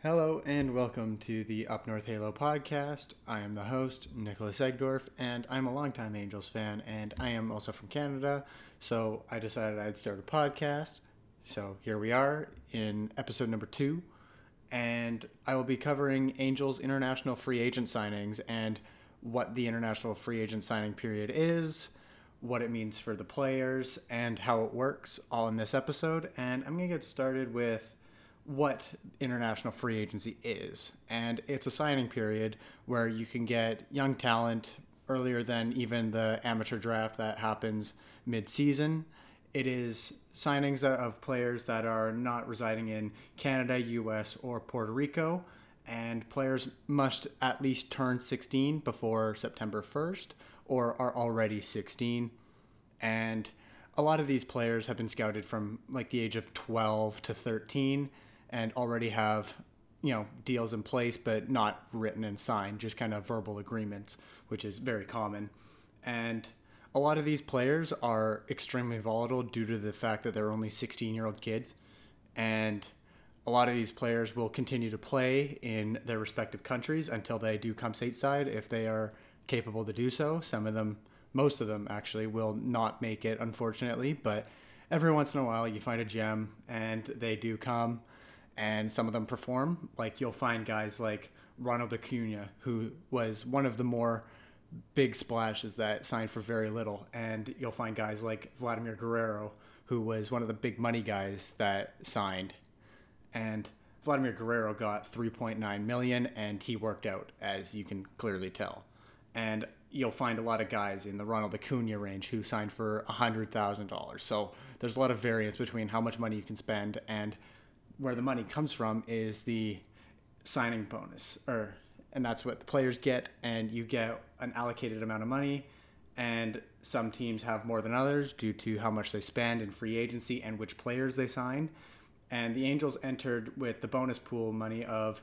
Hello and welcome to the Up North Halo podcast. I am the host, Nicholas Egdorf, and I'm a longtime Angels fan, and I am also from Canada, so I decided I'd start a podcast. So here we are in episode number 2, and I will be covering Angels international free agent signings and what the international free agent signing period is, what it means for the players, and how it works, all in this episode. And I'm going to get started with what international free agency is. And it's a signing period where you can get young talent earlier than even the amateur draft that happens mid-season. It is signings of players that are not residing in Canada, US, or Puerto Rico, and players must at least turn 16 before September 1st or are already 16. And a lot of these players have been scouted from like the age of 12 to 13 and already have, deals in place, but not written and signed, just kind of verbal agreements, which is very common. And a lot of these players are extremely volatile due to the fact that they're only 16-year-old kids. And a lot of these players will continue to play in their respective countries until they do come stateside if they are capable to do so. Some of them, most of them actually, will not make it, unfortunately. But every once in a while you find a gem and they do come. And some of them perform. Like you'll find guys like Ronald Acuna, who was one of the more big splashes that signed for very little. And you'll find guys like Vladimir Guerrero, who was one of the big money guys that signed. And Vladimir Guerrero got $3.9 million, and he worked out, as you can clearly tell. And you'll find a lot of guys in the Ronald Acuna range who signed for $100,000. So there's a lot of variance between how much money you can spend, and where the money comes from is the signing bonus, and that's what the players get, and you get an allocated amount of money, and some teams have more than others due to how much they spend in free agency and which players they sign. And the Angels entered with the bonus pool money of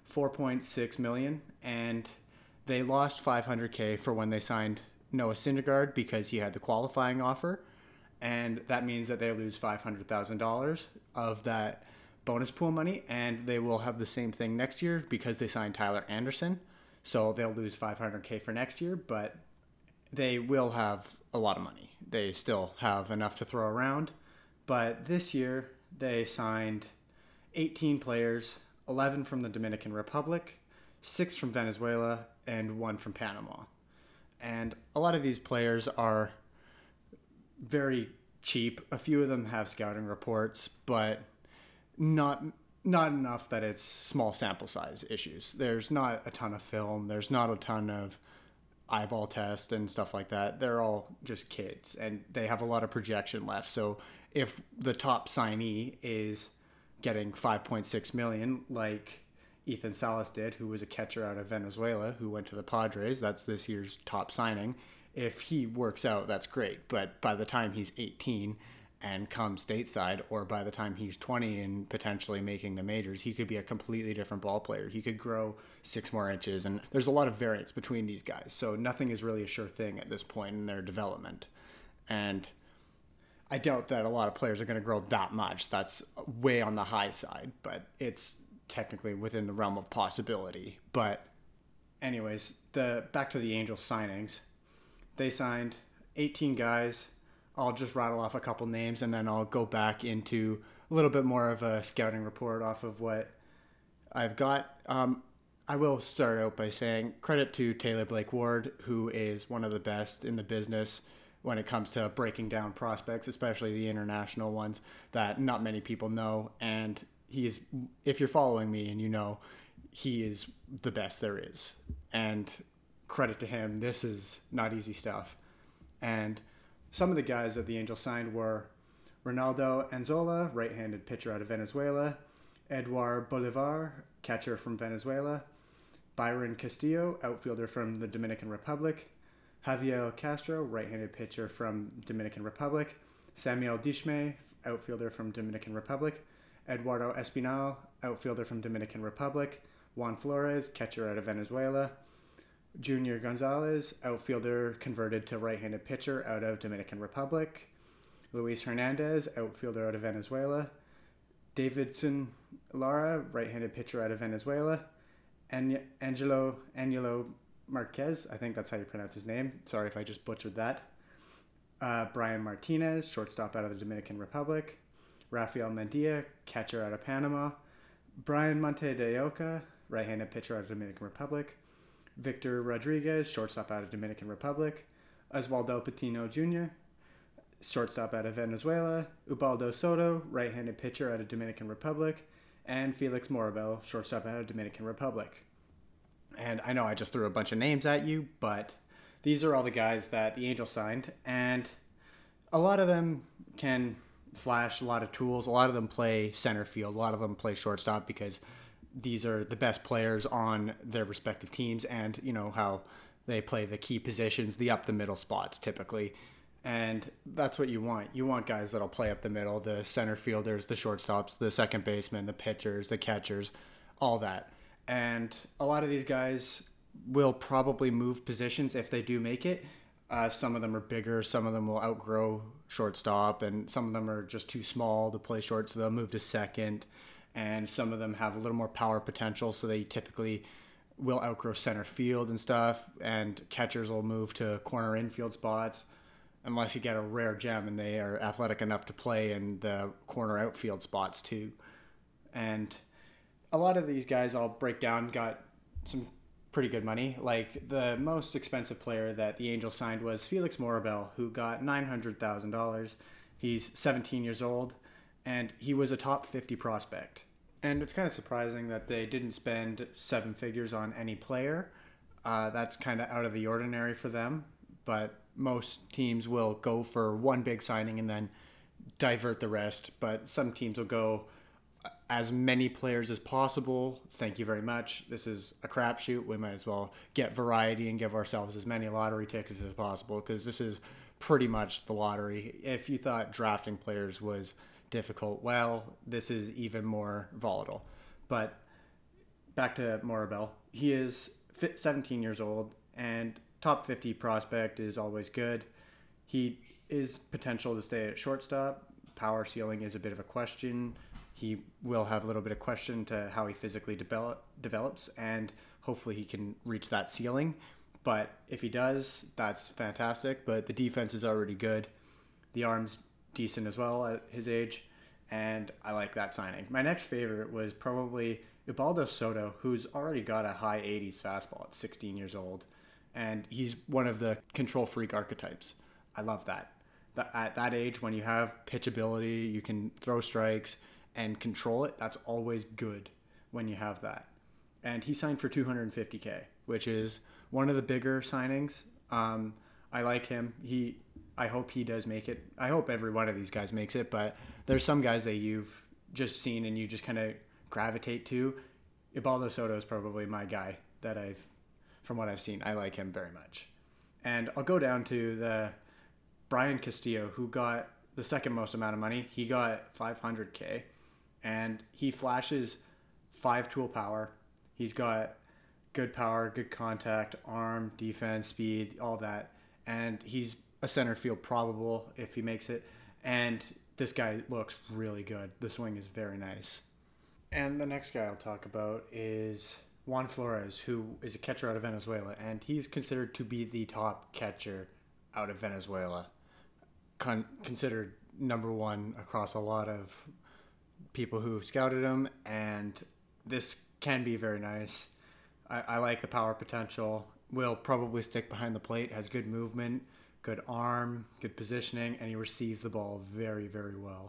$4.6 million, and they lost $500K for when they signed Noah Syndergaard because he had the qualifying offer, and that means that they lose $500,000 of that bonus pool money, and they will have the same thing next year because they signed Tyler Anderson. So they'll lose $500K for next year, but they will have a lot of money. They still have enough to throw around. But this year they signed 18 players, 11 from the Dominican Republic, 6 from Venezuela, and 1 from Panama. And a lot of these players are very cheap. A few of them have scouting reports, but not enough that it's small sample size issues. There's not a ton of film. There's not a ton of eyeball test and stuff like that. They're all just kids, and they have a lot of projection left. So if the top signee is getting $5.6 million, like Ethan Salas did, who was a catcher out of Venezuela, who went to the Padres, that's this year's top signing. If he works out, that's great. But by the time he's 18 and come stateside, or by the time he's 20 and potentially making the majors, he could be a completely different ball player. He could grow 6 more inches, and there's a lot of variance between these guys. So nothing is really a sure thing at this point in their development. And I doubt that a lot of players are going to grow that much. That's way on the high side, but it's technically within the realm of possibility. But anyways, back to the Angels signings. They signed 18 guys. I'll just rattle off a couple names, and then I'll go back into a little bit more of a scouting report off of what I've got. I will start out by saying credit to Taylor Blake Ward, who is one of the best in the business when it comes to breaking down prospects, especially the international ones that not many people know. And he is, if you're following me and you know, he is the best there is. And credit to him. This is not easy stuff. And some of the guys that the Angels signed were Ronaldo Anzola, right-handed pitcher out of Venezuela, Eduard Bolivar, catcher from Venezuela, Byron Castillo, outfielder from the Dominican Republic, Javier Castro, right-handed pitcher from Dominican Republic, Samuel Dishme, outfielder from Dominican Republic, Eduardo Espinal, outfielder from Dominican Republic, Juan Flores, catcher out of Venezuela, Junior Gonzalez, outfielder converted to right-handed pitcher out of Dominican Republic, Luis Hernandez, outfielder out of Venezuela, Davidson Lara, right-handed pitcher out of Venezuela. Angelo Marquez, I think that's how you pronounce his name. Sorry if I just butchered that. Brian Martinez, shortstop out of the Dominican Republic. Rafael Mendia, catcher out of Panama. Brian Monte de Oca, right-handed pitcher out of Dominican Republic. Victor Rodriguez, shortstop out of Dominican Republic. Oswaldo Patino Jr., shortstop out of Venezuela. Ubaldo Soto, right-handed pitcher out of Dominican Republic. And Felix Morabel, shortstop out of Dominican Republic. And I know I just threw a bunch of names at you, but these are all the guys that the Angels signed. And a lot of them can flash a lot of tools. A lot of them play center field. A lot of them play shortstop because these are the best players on their respective teams, and you know how they play the key positions, the up the middle spots typically. And that's what you want. You want guys that'll play up the middle, the center fielders, the shortstops, the second baseman, the pitchers, the catchers, all that. And a lot of these guys will probably move positions if they do make it. Some of them are bigger, some of them will outgrow shortstop, and some of them are just too small to play short, so they'll move to second. And some of them have a little more power potential, so they typically will outgrow center field and stuff. And catchers will move to corner infield spots, unless you get a rare gem and they are athletic enough to play in the corner outfield spots too. And a lot of these guys I'll break down got some pretty good money. Like the most expensive player that the Angels signed was Felix Morabel, who got $900,000. He's 17 years old, and he was a top 50 prospect. And it's kind of surprising that they didn't spend seven figures on any player. That's kind of out of the ordinary for them, but most teams will go for one big signing and then divert the rest. But some teams will go as many players as possible. Thank you very much. This is a crapshoot. We might as well get variety and give ourselves as many lottery tickets as possible, because this is pretty much the lottery. If you thought drafting players was difficult, well, this is even more volatile. But back to Morabel. He is 17 years old, and top 50 prospect is always good. He is potential to stay at shortstop. Power ceiling is a bit of a question. He will have a little bit of question to how he physically develops, and hopefully he can reach that ceiling. But if he does, that's fantastic. But the defense is already good. The arm's decent as well at his age, and I like that signing. My next favorite was probably Ubaldo Soto, who's already got a high 80s fastball at 16 years old, and he's one of the control freak archetypes. I love that. At that age, when you have pitchability, you can throw strikes and control it. That's always good when you have that. And he signed for $250K, which is one of the bigger signings. I like him. I hope he does make it. I hope every one of these guys makes it, but there's some guys that you've just seen and you just kind of gravitate to. Ubaldo Soto is probably my guy from what I've seen. I like him very much. And I'll go down to the Brian Castillo, who got the second most amount of money. He got $500K, and he flashes 5-tool power. He's got good power, good contact, arm, defense, speed, all that. And he's a center field probable if he makes it. And this guy looks really good. The swing is very nice. And the next guy I'll talk about is Juan Flores, who is a catcher out of Venezuela. And he's considered to be the top catcher out of Venezuela. Considered number one across a lot of people who've scouted him. And this can be very nice. I like the power potential. Will probably stick behind the plate, has good movement, good arm, good positioning, and he receives the ball very, very well.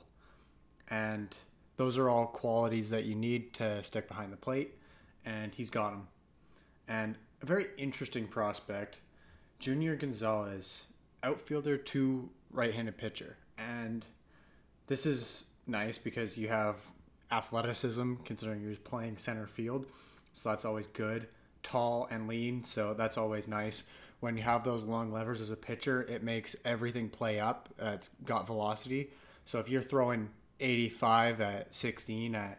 And those are all qualities that you need to stick behind the plate, and he's got them. And a very interesting prospect, Junior Gonzalez, outfielder to right-handed pitcher. And this is nice because you have athleticism, considering he was playing center field, so that's always good. Tall and lean, so that's always nice. When you have those long levers as a pitcher, it makes everything play up. It's got velocity. So if you're throwing 85 at 16 at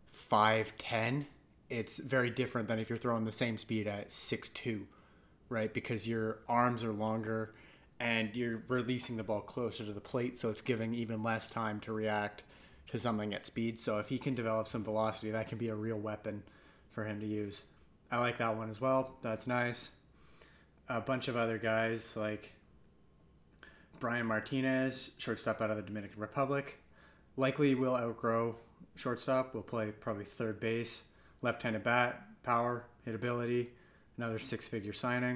5'10", it's very different than if you're throwing the same speed at 6'2", right? Because your arms are longer and you're releasing the ball closer to the plate, so it's giving even less time to react. to something at speed. So if he can develop some velocity, that can be a real weapon for him to use. I like that one as well. That's nice. A bunch of other guys like Brian Martinez, shortstop out of the Dominican Republic. Likely will outgrow shortstop. Will play probably third base. Left-handed bat, power, hitability. Another six-figure signing.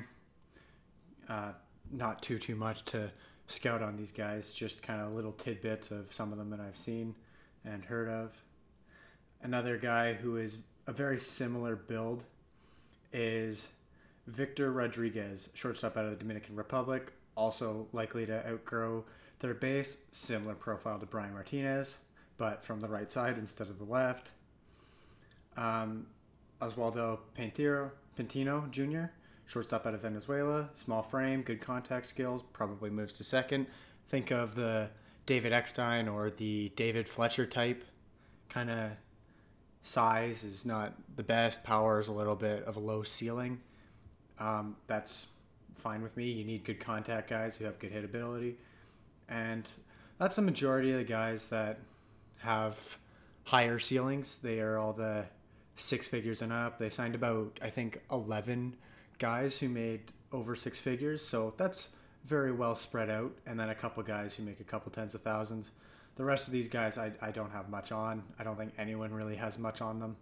Not too much to scout on these guys. Just kind of little tidbits of some of them that I've seen and heard of. Another guy who is a very similar build is Victor Rodriguez, shortstop out of the Dominican Republic. Also likely to outgrow third base. Similar profile to Brian Martinez, but from the right side instead of the left. Oswaldo Pintino Jr., shortstop out of Venezuela. Small frame, good contact skills, probably moves to second. Think of the David Eckstein or the David Fletcher type kind of size. Is not the best. Power is a little bit of a low ceiling. That's fine with me. You need good contact guys who have good hitability. And that's the majority of the guys that have higher ceilings. They are all the six figures and up. They signed about, I think, 11 guys who made over six figures. So that's very well spread out. And then a couple guys who make a couple tens of thousands. The rest of these guys I don't have much on. I don't think anyone really has much on them.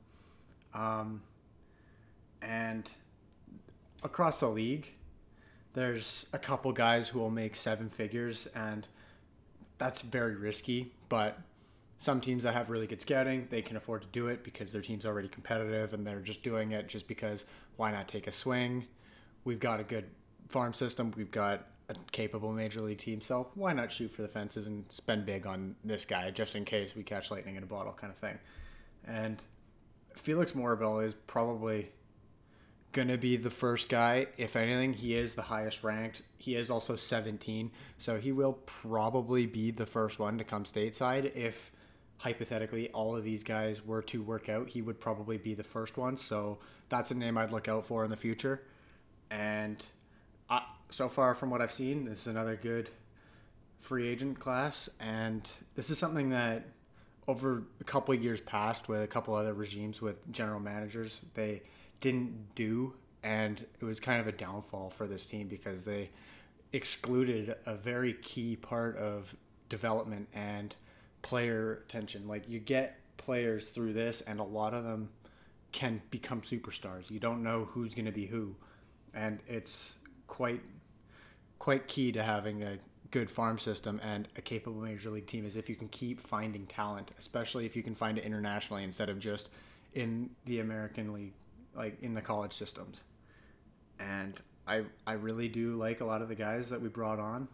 And across the league, there's a couple guys who will make seven figures, and that's very risky. But some teams that have really good scouting, they can afford to do it because their team's already competitive and they're just doing it just because why not take a swing? We've got a good farm system. We've got a capable major league team. So why not shoot for the fences and spend big on this guy just in case we catch lightning in a bottle kind of thing. And Felix Morabel is probably going to be the first guy. If anything, he is the highest ranked. He is also 17. So he will probably be the first one to come stateside. If hypothetically all of these guys were to work out, he would probably be the first one. So that's a name I'd look out for in the future. And so far from what I've seen, this is another good free agent class. And this is something that over a couple of years past with a couple other regimes with general managers, they didn't do. And it was kind of a downfall for this team because they excluded a very key part of development and player attention. Like, you get players through this and a lot of them can become superstars. You don't know who's going to be who. And it's quite key to having a good farm system and a capable major league team is if you can keep finding talent, especially if you can find it internationally instead of just in the American League, like in the college systems. And I really do like a lot of the guys that we brought on.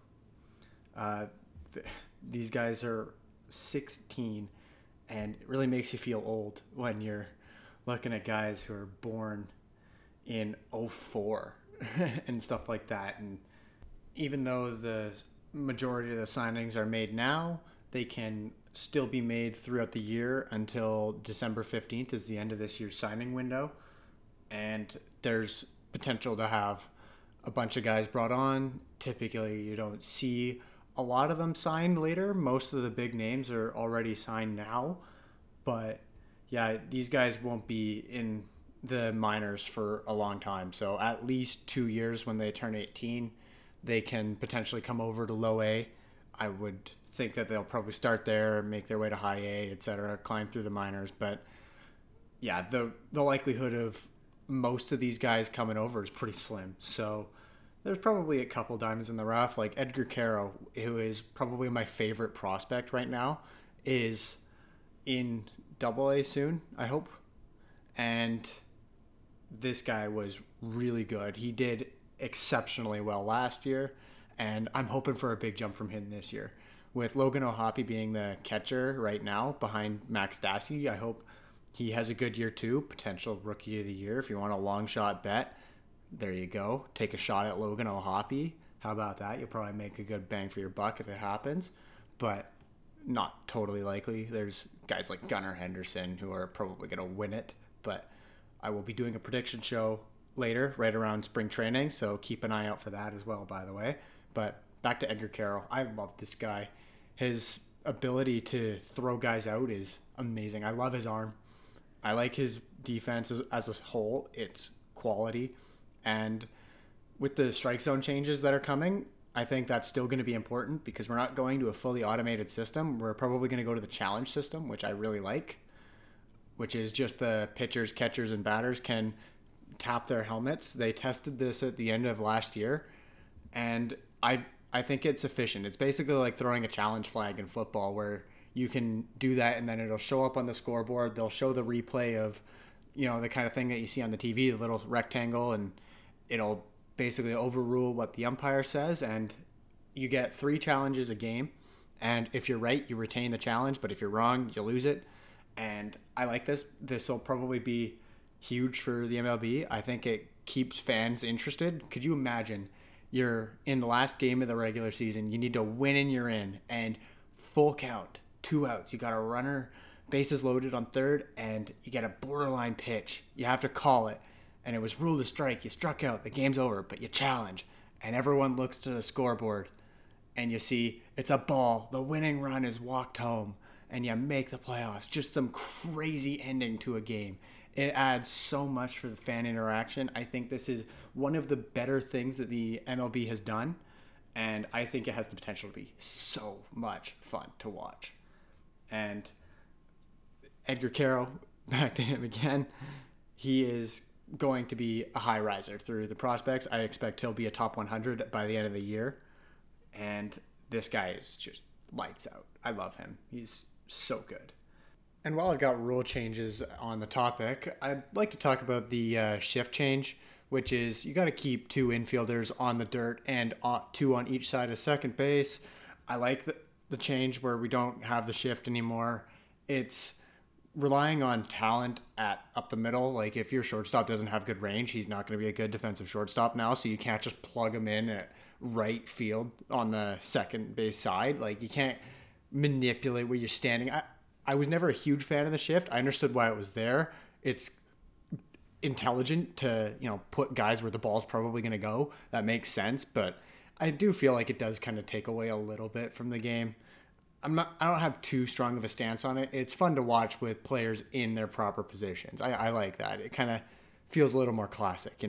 These guys are 16, and it really makes you feel old when you're looking at guys who are born in 04 and stuff like that. And even though the majority of the signings are made now, they can still be made throughout the year until December 15th is the end of this year's signing window. And there's potential to have a bunch of guys brought on. Typically, you don't see a lot of them signed later. Most of the big names are already signed now. But yeah, these guys won't be in the minors for a long time. So at least 2 years when they turn 18, they can potentially come over to low A. I would think that they'll probably start there, make their way to high A, etc., climb through the minors. But yeah, the likelihood of most of these guys coming over is pretty slim. So there's probably a couple diamonds in the rough. Like Edgar Caro, who is probably my favorite prospect right now, is in Double A soon, I hope. And this guy was really good. He did exceptionally well last year, and I'm hoping for a big jump from him this year. With Logan O'Hoppe being the catcher right now behind Max Stassi, I hope he has a good year too. Potential Rookie of the Year. If you want a long shot bet, there you go. Take a shot at Logan O'Hoppe. How about that? You'll probably make a good bang for your buck if it happens, but not totally likely. There's guys like Gunnar Henderson who are probably going to win it, but I will be doing a prediction show later, right around spring training, so keep an eye out for that as well, by the way. But back to Edgar Carroll. I love this guy. His ability to throw guys out is amazing. I love his arm. I like his defense as a whole. It's quality. And with the strike zone changes that are coming, I think that's still going to be important because we're not going to a fully automated system. We're probably going to go to the challenge system, which I really like, which is just the pitchers, catchers, and batters can tap their helmets. They tested this at the end of last year, and I think it's efficient. It's basically like throwing a challenge flag in football where you can do that and then it'll show up on the scoreboard. They'll show the replay of, the kind of thing that you see on the TV, the little rectangle, and it'll basically overrule what the umpire says. And you get 3 challenges a game. And if you're right, you retain the challenge. But if you're wrong, you lose it. And I like this. This will probably be huge for the MLB. I think it keeps fans interested. Could you imagine you're in the last game of the regular season, you need to win and you're in, and full count, 2 outs. You got a runner, bases loaded on third, and you get a borderline pitch. You have to call it, and it was ruled a strike. You struck out. The game's over, but you challenge, and everyone looks to the scoreboard, and you see it's a ball. The winning run is walked home, and you make the playoffs. Just some crazy ending to a game. It adds so much for the fan interaction. I think this is one of the better things that the MLB has done, and I think it has the potential to be so much fun to watch. And Edgar Carroll, back to him again, he is going to be a high riser through the prospects. I expect he'll be a top 100 by the end of the year, and this guy is just lights out. I love him. He's so good. And while I've got rule changes on the topic, I'd like to talk about the shift change, which is you got to keep 2 infielders on the dirt and 2 on each side of second base. I like the change where we don't have the shift anymore. It's relying on talent up the middle. Like if your shortstop doesn't have good range, he's not going to be a good defensive shortstop now. So you can't just plug him in at right field on the second base side. Like you can't manipulate where you're standing. I was never a huge fan of the shift. I understood why it was there. It's intelligent to, put guys where the ball's probably going to go. That makes sense, but I do feel like it does kind of take away a little bit from the game. I don't have too strong of a stance on it. It's fun to watch with players in their proper positions. I like that. It kind of feels a little more classic,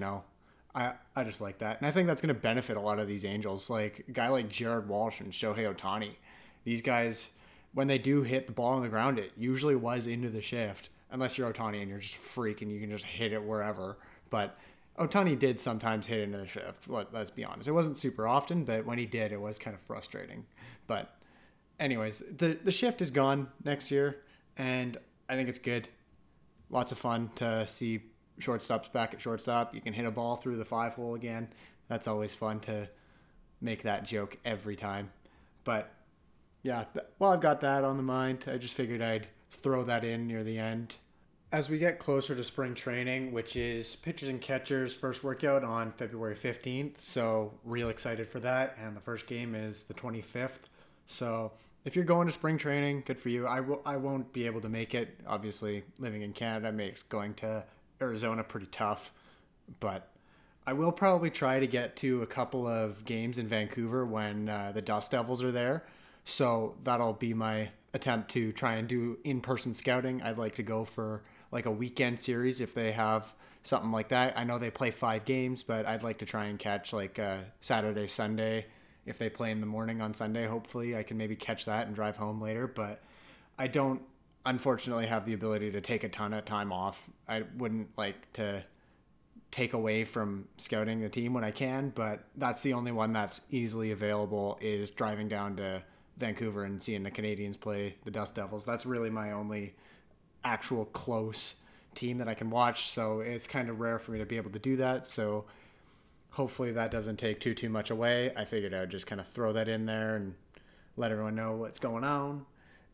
I just like that. And I think that's going to benefit a lot of these Angels. Like a guy like Jared Walsh and Shohei Ohtani. These guys, when they do hit the ball on the ground, it usually was into the shift. Unless you're Ohtani and you're just freaking, you can just hit it wherever. But Ohtani did sometimes hit into the shift, let's be honest. It wasn't super often, but when he did, it was kind of frustrating. But anyways, the shift is gone next year, and I think it's good. Lots of fun to see shortstops back at shortstop. You can hit a ball through the 5-hole again. That's always fun to make that joke every time. But yeah, I've got that on the mind, I just figured I'd throw that in near the end. As we get closer to spring training, which is pitchers and catchers' first workout on February 15th, so real excited for that, and the first game is the 25th. So if you're going to spring training, good for you. I won't be able to make it. Obviously, living in Canada makes going to Arizona pretty tough, but I will probably try to get to a couple of games in Vancouver when the Dust Devils are there. So that'll be my attempt to try and do in-person scouting. I'd like to go for like a weekend series if they have something like that. I know they play 5 games, but I'd like to try and catch like Saturday, Sunday. If they play in the morning on Sunday, hopefully I can maybe catch that and drive home later. But I don't, unfortunately, have the ability to take a ton of time off. I wouldn't like to take away from scouting the team when I can, but that's the only one that's easily available is driving down to Vancouver and seeing the Canadians play the Dust Devils. That's really my only actual close team that I can watch, so it's kind of rare for me to be able to do that. So hopefully that doesn't take too much away. I figured I would just kind of throw that in there and let everyone know what's going on.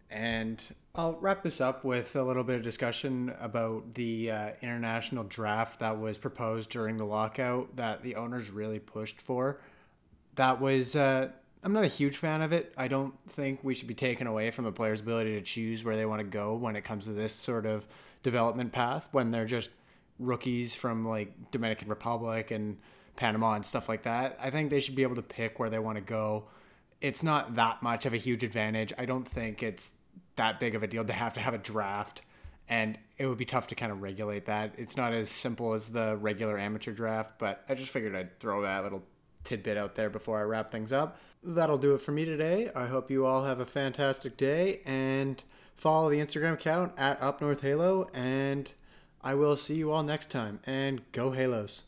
And I'll wrap this up with a little bit of discussion about the international draft that was proposed during the lockout that the owners really pushed for. That was I'm not a huge fan of it. I don't think we should be taken away from the players' ability to choose where they want to go when it comes to this sort of development path when they're just rookies from like Dominican Republic and Panama and stuff like that. I think they should be able to pick where they want to go it's not that much of a huge advantage. I don't think it's that big of a deal to have a draft, and it would be tough to kind of regulate that. It's not as simple as the regular amateur draft, but I just figured I'd throw that little tidbit out there before I wrap things up. That'll do it for me today. I hope you all have a fantastic day, and follow the Instagram account at UpNorthHalo, and I will see you all next time, and go Halos.